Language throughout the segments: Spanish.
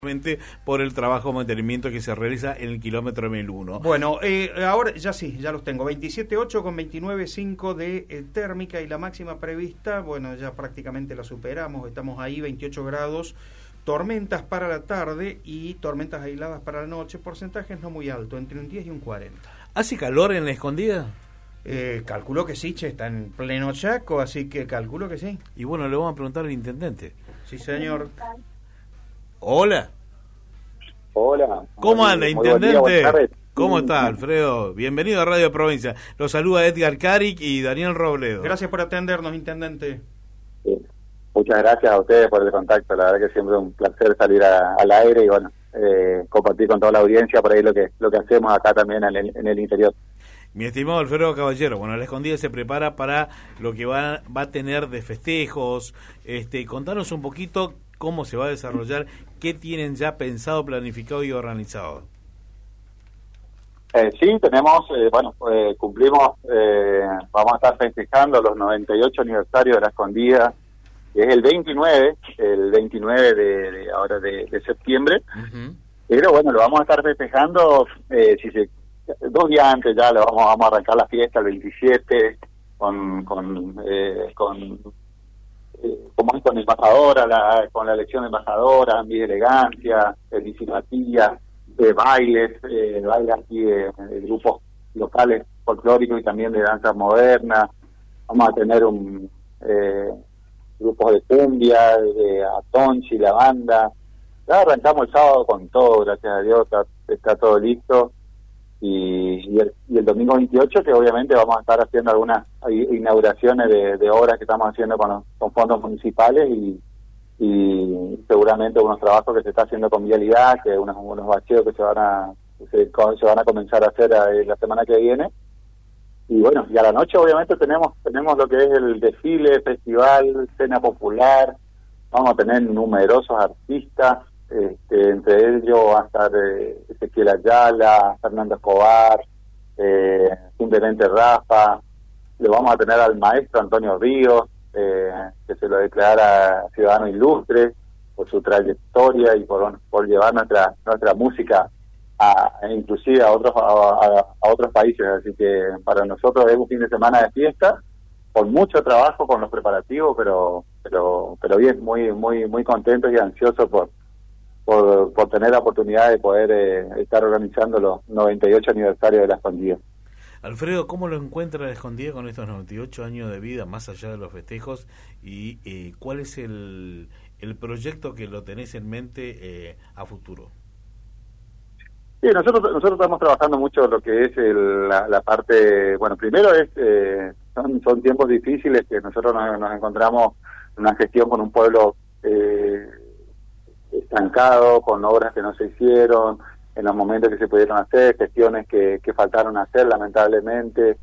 por el trabajo de mantenimiento que se realiza en el kilómetro M1. Bueno, ahora ya sí, ya los tengo. 27.8 con 29.5 de térmica y la máxima prevista, bueno, ya prácticamente la superamos, estamos ahí, 28 grados. Tormentas para la tarde y tormentas aisladas para la noche, porcentajes no muy altos, entre un 10 y un 40. ¿Hace calor en la Escondida? Calculo que sí, che, está en pleno Chaco, así que calculo que sí. Y bueno, le vamos a preguntar al intendente. Sí, señor. Hola. Hola. ¿Cómo anda, intendente? Buen día, ¿Cómo está, Alfredo? Bienvenido a Radio Provincia. Lo saluda Edgar Caric y Daniel Robledo. Gracias por atendernos, intendente. Sí. Muchas gracias a ustedes por el contacto. La verdad que siempre es un placer salir al aire y bueno, compartir con toda la audiencia por ahí lo que hacemos acá también en el interior. Mi estimado Alfredo Caballero, bueno, la Escondida se prepara para lo que va a tener de festejos. Contanos un poquito cómo se va a desarrollar, qué tienen ya pensado, planificado y organizado. Sí, tenemos, cumplimos, vamos a estar festejando los 98 aniversarios de la Escondida, que es el 29 de ahora de septiembre. Uh-huh. Pero bueno, lo vamos a estar festejando, 2 días antes ya lo vamos a arrancar la fiesta, el 27, con embajadora, con la elección de embajadora, mi elegancia, simpatía, bailes aquí de grupos locales folclóricos y también de danza moderna. Vamos a tener grupos de cumbia, de atonchi, la banda. Ya arrancamos el sábado con todo, gracias a Dios, está todo listo. Y el domingo 28, que obviamente vamos a estar haciendo algunas inauguraciones de obras que estamos haciendo con fondos municipales y seguramente unos trabajos que se está haciendo con vialidad, que unos bacheos que se van a comenzar a hacer la semana que viene. Y bueno, y a la noche obviamente tenemos lo que es el desfile, festival, cena popular. Vamos a tener numerosos artistas. Entre ellos va a estar Ezequiel Ayala, Fernando Escobar, simplemente Rafa. Le vamos a tener al maestro Antonio Ríos, que se lo declara ciudadano ilustre por su trayectoria y por llevar nuestra música inclusive a otros países. Así que para nosotros es un fin de semana de fiesta, con mucho trabajo, con los preparativos, pero bien, muy muy muy contentos y ansiosos por tener la oportunidad de poder estar organizando los 98 aniversarios de la Escondida. Alfredo, ¿cómo lo encuentra la Escondida con estos 98 años de vida, más allá de los festejos? ¿Y cuál es el proyecto que lo tenés en mente a futuro? Sí, nosotros estamos trabajando mucho lo que es la parte, bueno, primero son tiempos difíciles que nosotros nos encontramos en una gestión con un pueblo estancado, con obras que no se hicieron, en los momentos que se pudieron hacer, gestiones que faltaron hacer, lamentablemente.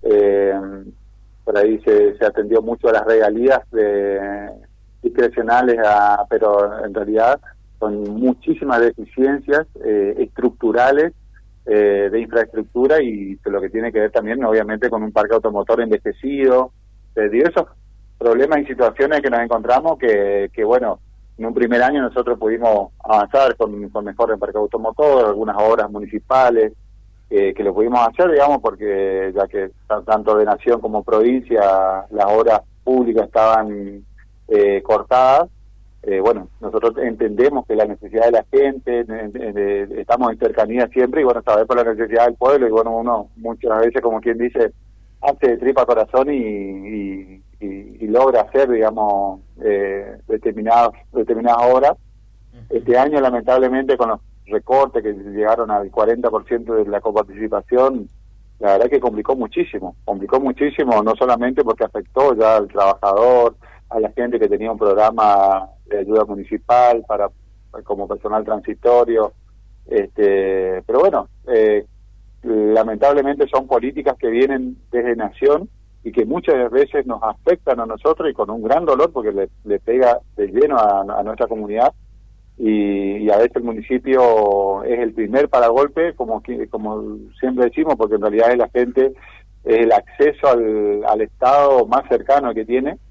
Por ahí se atendió mucho a las regalías discrecionales, pero en realidad son muchísimas deficiencias estructurales de infraestructura y lo que tiene que ver también, obviamente, con un parque automotor envejecido, de diversos problemas y situaciones que nos encontramos que bueno, en un primer año nosotros pudimos avanzar con mejor el parque automotor, algunas obras municipales, que lo pudimos hacer, digamos, porque ya que tanto de nación como provincia las obras públicas estaban cortadas. Bueno, nosotros entendemos que la necesidad de la gente, estamos en cercanía siempre y bueno, saber por la necesidad del pueblo y bueno, uno muchas veces, como quien dice, hace de tripa corazón y logra hacer, digamos, determinadas obras. Este año, lamentablemente, con los recortes que llegaron al 40% de la coparticipación, la verdad que complicó muchísimo, no solamente porque afectó ya al trabajador, a la gente que tenía un programa de ayuda municipal como personal transitorio, pero bueno, lamentablemente son políticas que vienen desde Nación y que muchas veces nos afectan a nosotros y con un gran dolor porque le pega de lleno a nuestra comunidad y a veces el municipio es el primer paragolpe, como siempre decimos, porque en realidad es la gente, es el acceso al Estado más cercano que tiene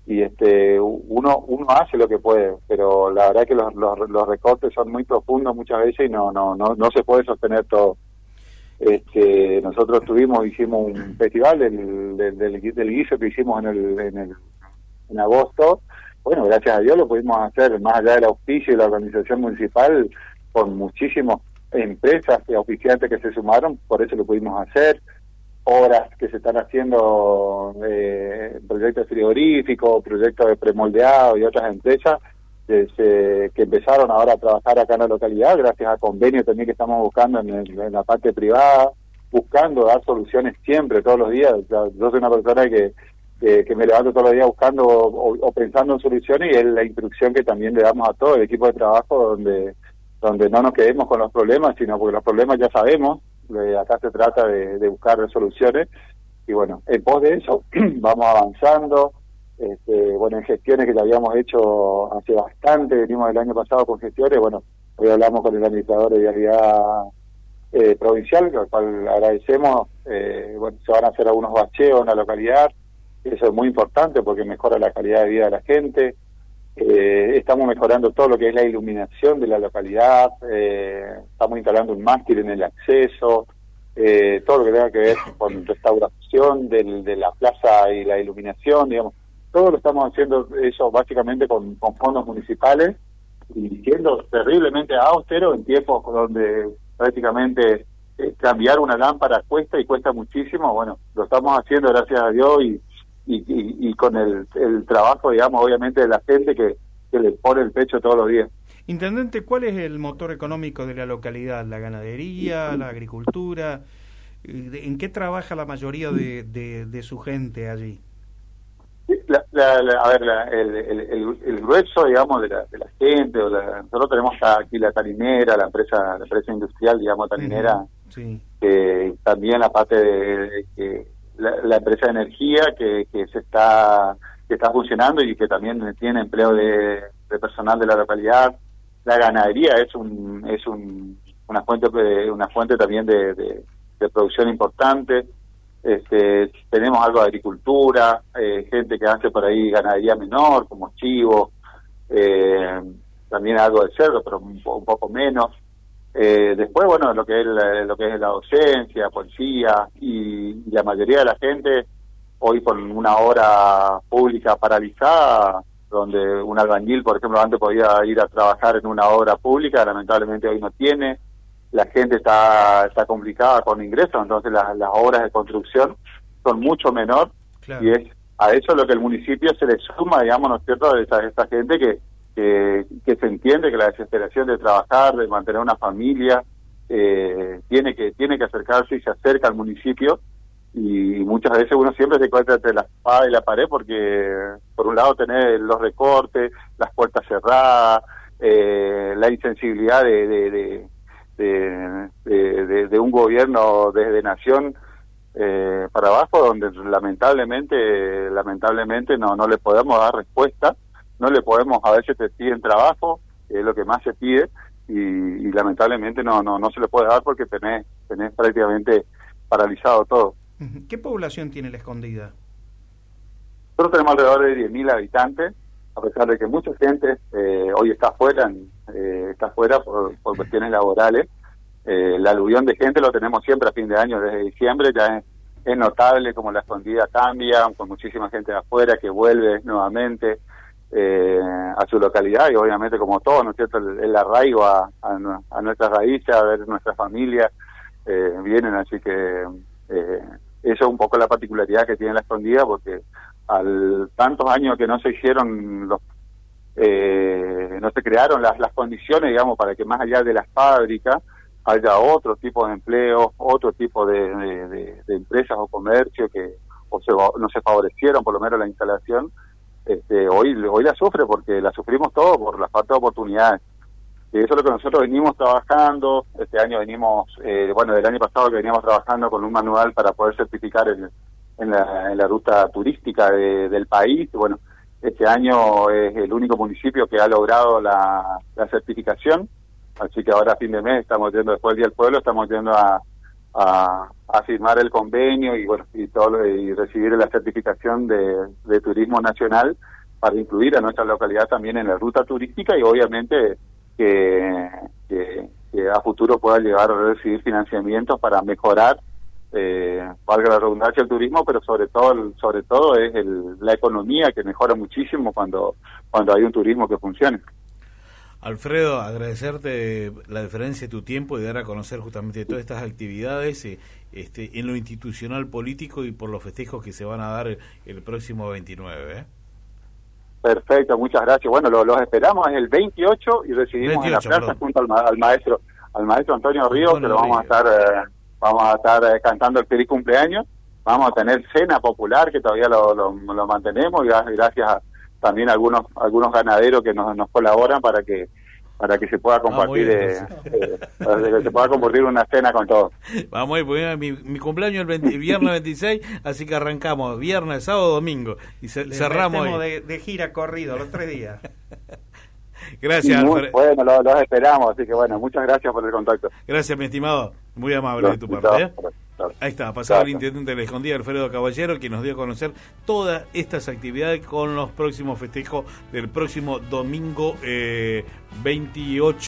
uno hace lo que puede, pero la verdad que los recortes son muy profundos muchas veces y no se puede sostener todo. Nosotros hicimos un festival del guiso que hicimos en agosto. Bueno, gracias a Dios lo pudimos hacer más allá del auspicio y la organización municipal, con muchísimas empresas y auspiciantes que se sumaron, por eso lo pudimos hacer. Obras que se están haciendo, proyectos frigoríficos, proyectos de premoldeado y otras empresas que empezaron ahora a trabajar acá en la localidad, gracias a convenios también que estamos buscando en la parte privada, buscando dar soluciones siempre, todos los días. Yo soy una persona que me levanto todos los días buscando o pensando en soluciones, y es la instrucción que también le damos a todo el equipo de trabajo, donde no nos quedemos con los problemas, sino porque los problemas ya sabemos. Acá se trata de buscar soluciones, y bueno, en pos de eso vamos avanzando. En gestiones que ya habíamos hecho hace bastante, venimos el año pasado con gestiones. Bueno, hoy hablamos con el administrador de vialidad provincial, al cual agradecemos. Se van a hacer algunos bacheos en la localidad, eso es muy importante porque mejora la calidad de vida de la gente. Estamos mejorando todo lo que es la iluminación de la localidad, estamos instalando un mástil en el acceso, todo lo que tenga que ver con restauración de la plaza y la iluminación, digamos, todo lo estamos haciendo eso básicamente con fondos municipales, y siendo terriblemente austero en tiempos donde prácticamente cambiar una lámpara cuesta muchísimo. Bueno, lo estamos haciendo gracias a Dios y con el trabajo, digamos, obviamente de la gente que le pone el pecho todos los días. Intendente, ¿cuál es el motor económico de la localidad? ¿La ganadería, la agricultura? ¿En qué trabaja la mayoría de su gente allí? El grueso, digamos, de la gente, nosotros tenemos aquí la tarinera, la empresa industrial, digamos, tarinera, sí. También la parte de la empresa de energía que está funcionando y que también tiene empleo de personal de la localidad. La ganadería es una fuente también de producción importante. Tenemos algo de agricultura, gente que hace por ahí ganadería menor, como chivos, también algo de cerdo, pero un poco menos. Después, bueno, lo que es la docencia, policía, y la mayoría de la gente hoy con una obra pública paralizada, donde un albañil, por ejemplo, antes podía ir a trabajar en una obra pública, lamentablemente hoy no tiene. La gente está complicada con ingresos, entonces las obras de construcción son mucho menor, claro. Y es a eso lo que el municipio se le suma, digamos, ¿no es cierto?, de esta gente que se entiende que la desesperación de trabajar, de mantener una familia, tiene que acercarse, y se acerca al municipio, y muchas veces uno siempre se encuentra entre la espada y la pared, porque por un lado tenés los recortes, las puertas cerradas, la insensibilidad de un gobierno desde nación para abajo, donde lamentablemente no le podemos dar respuesta, no le podemos, a veces te piden trabajo, es lo que más se pide, y lamentablemente no se le puede dar porque tenés prácticamente paralizado todo. ¿Qué población tiene La Escondida? Nosotros tenemos alrededor de 10.000 habitantes, a pesar de que mucha gente hoy está afuera por cuestiones laborales. El aluvión de gente lo tenemos siempre a fin de año, desde diciembre. Ya es notable como La Escondida cambia, con muchísima gente de afuera que vuelve nuevamente a su localidad, y obviamente, como todo, ¿no es cierto?, el arraigo a nuestras raíces, a ver nuestra familia, vienen, así que eso es un poco la particularidad que tiene La Escondida, porque al tantos años que no se hicieron no se crearon las condiciones, digamos, para que más allá de las fábricas haya otro tipo de empleo, otro tipo de empresas o comercio que no se favorecieron, por lo menos la instalación. Hoy la sufre, porque la sufrimos todos por la falta de oportunidades. Y eso es lo que nosotros venimos trabajando. Este año venimos, del año pasado que veníamos trabajando con un manual para poder certificar en la ruta turística del país. Bueno, este año es el único municipio que ha logrado la certificación, así que ahora a fin de mes estamos yendo, después del Día del Pueblo, estamos yendo a a firmar el convenio y bueno y todo y recibir la certificación de turismo nacional para incluir a nuestra localidad también en la ruta turística y obviamente que a futuro pueda llegar a recibir financiamientos para mejorar, valga la redundancia, el turismo, pero sobre todo es la economía, que mejora muchísimo cuando hay un turismo que funcione. Alfredo, agradecerte la deferencia de tu tiempo y dar a conocer justamente todas estas actividades en lo institucional político y por los festejos que se van a dar el próximo 29. Perfecto, muchas gracias. Bueno, los esperamos en el 28 y recibimos en la plaza junto al maestro Antonio Ríos, que lo vamos a estar cantando el feliz cumpleaños. Vamos a tener cena popular, que todavía lo mantenemos, y gracias también a algunos ganaderos que nos colaboran para que se pueda compartir para que se pueda compartir una cena con todos. Vamos a ir, mi cumpleaños el viernes 26, así que arrancamos viernes, sábado, domingo y cerramos de gira corrido los 3 días. Gracias, Alfredo. Bueno, los esperamos, así que bueno, muchas gracias por el contacto. Gracias, mi estimado, muy amable de tu parte. Ahí está, pasaba el intendente de La Escondida, Alfredo Caballero, que nos dio a conocer todas estas actividades con los próximos festejos del próximo domingo 28.